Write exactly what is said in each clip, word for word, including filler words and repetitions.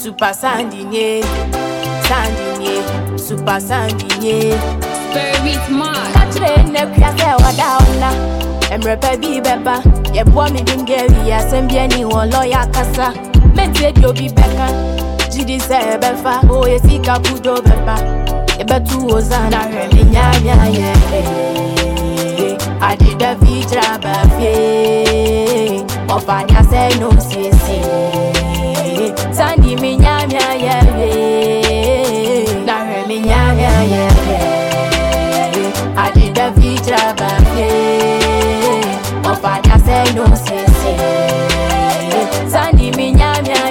Super Sandine, Sandine, Super Sandine. Spirit man. Catch the neck, ya say what down. Em repebi beba, ye boy me dim geri ya sembi any one lawyer kasa. Mente dio bi beka, jidi se befa, oh ye sika pudo beba. Ye betu ozana remi nya nya ye. I did the vitra bafye, ofanya say no si si. Sandi mi nya nya ye, na remi nya nya ye. I did the vitra bafye. Ofanya say no si si. Sandi mi nya nya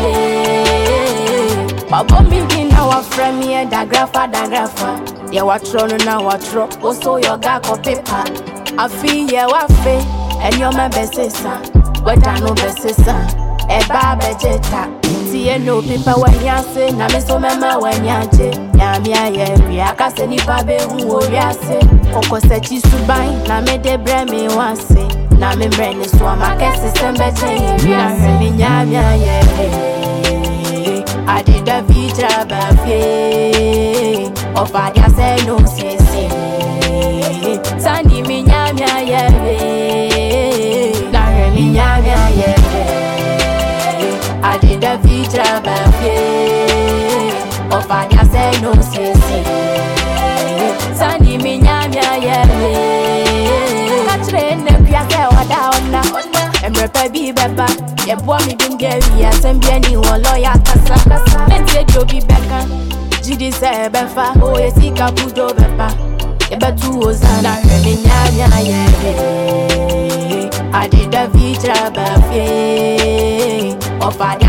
ye. Babo mi bin na wa friend me da grafa da grafa. Ye wa tro no na wa tro. Also your ga ko paper. I feel ye wa fe. And your man besesa. Weta no besesa. E ba bejeta. See ye no paper when ya say. Na me so mema when ya je. Ya mi aye wi akase ni pa be hu o wi ase. Koko se chi suban na me de bre me wan say. Na me bre ni so ma kese sembe chen wi ase. Mi nya mi aye. I did the vitra bafye. Ofanya say no si si. Sandi mi nya nya ye. Na re mi nya nya ye. I did the vitra bafye. Ofanya say no si si. Sandi mi nya nya ye. Catch the neck, ya say what down na. Em repebi beba, ye boy me dim geri ya sembi any one lawyer kasa kasa. Mente dio bi beka, jidi se befa, oh ye sika pudo beba. Ye betu ozana remi nya nya ye. I did the vitra bafye, ofanya